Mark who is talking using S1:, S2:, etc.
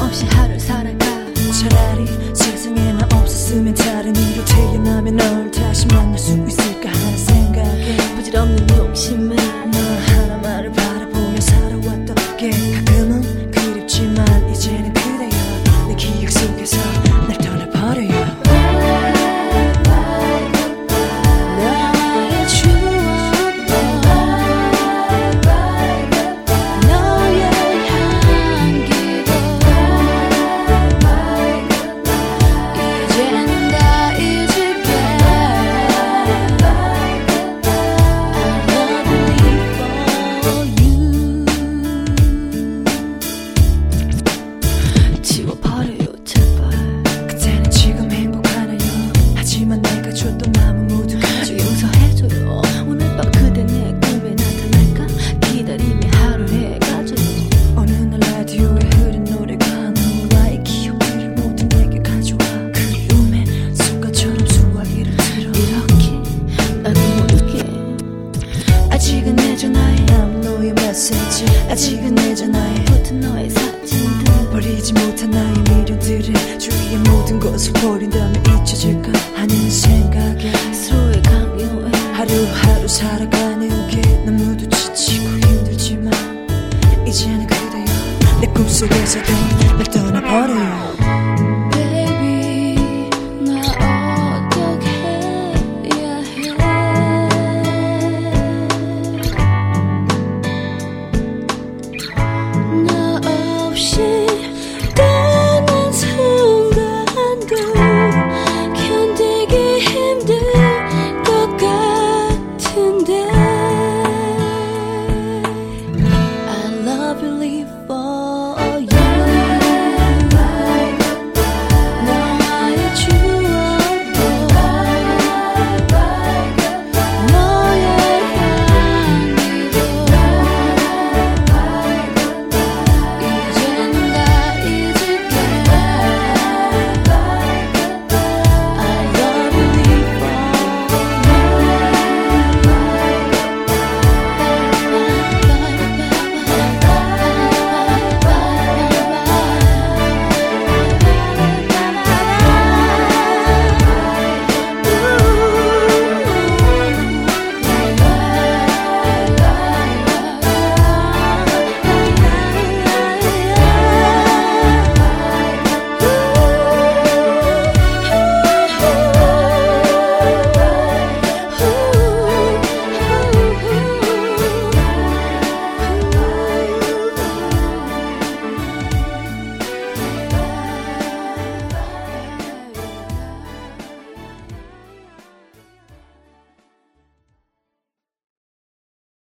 S1: 없이 하루를 살아가.
S2: 차라리 세상에 나 없었으면 다른 이로 태어나면 널 다시 만날 수 있을까 하는 생각에
S1: 부질없는 욕심에
S2: 너 하나만을 바라보며 살아왔던 게 가끔은 그립지만 이제는 그대여 내 기억 속에서 날 떠나버려요. 아직은 내 전화에 남은 너의 메시지, 아직은 내 전화에
S1: 붙은 너의 사진들,
S2: 버리지 못한 나의 미련들을 주위의 모든 것을 버린다면 잊혀질까 하는 생각에
S1: 서로의 강요에
S2: 하루하루 살아가는 게 너무도 지치고 힘들지만 이제는 그대여 내 꿈속에서도 날 떠나버려요.